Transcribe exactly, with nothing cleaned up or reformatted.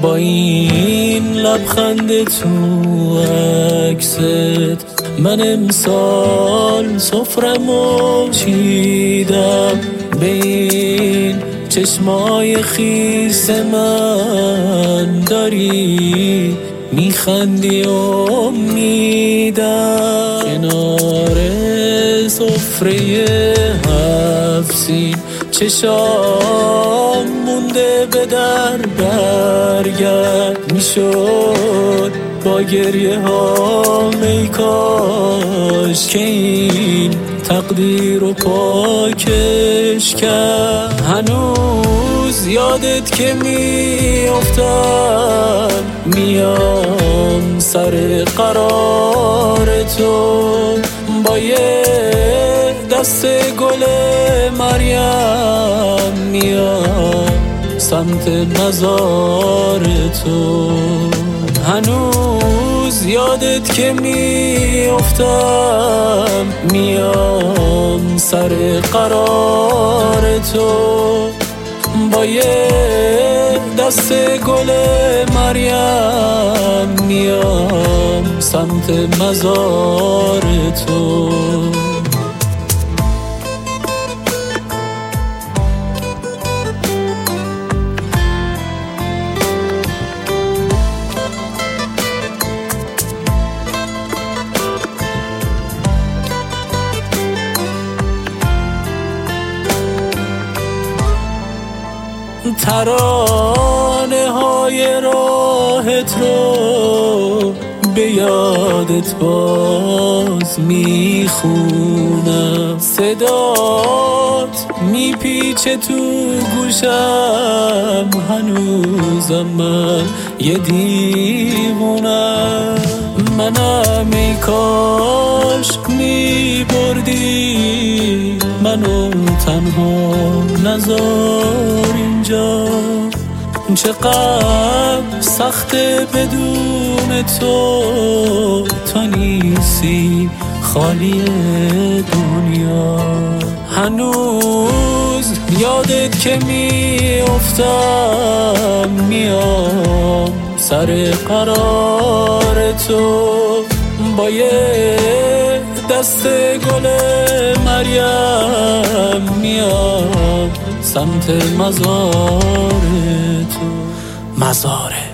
با این لبخند تو عکست من امسال سفرمو چیدم، به این چشمای خیس من داری میخندی و میدم. کنار سفره هفت سین چشام مونده به در برگرد، میشد با گریه ها ای کاش که این تقدیر رو پاکش کرد. هنوز یادت که میافتم میام سر قرار تو، با یه دست گل مریم میام سمت مزار تو. هنوز یادت که میافتم میام سر قرار تو، با یه دست گل مریم میام سمت مزار تو. ترانه های راهت رو به یادت باز میخونم، صدات میپیچه تو گوشم، هنوزم من یه دیوونم. منم ای کاش میبردی منو تنها نذار اینجا، چقدر سخته بدون تو، تو نیستی خالی دنیا. هنوز یادت که میافتم میام سر قرار تو، با یه دست گل مریم میام سمت مزار تو. مزاره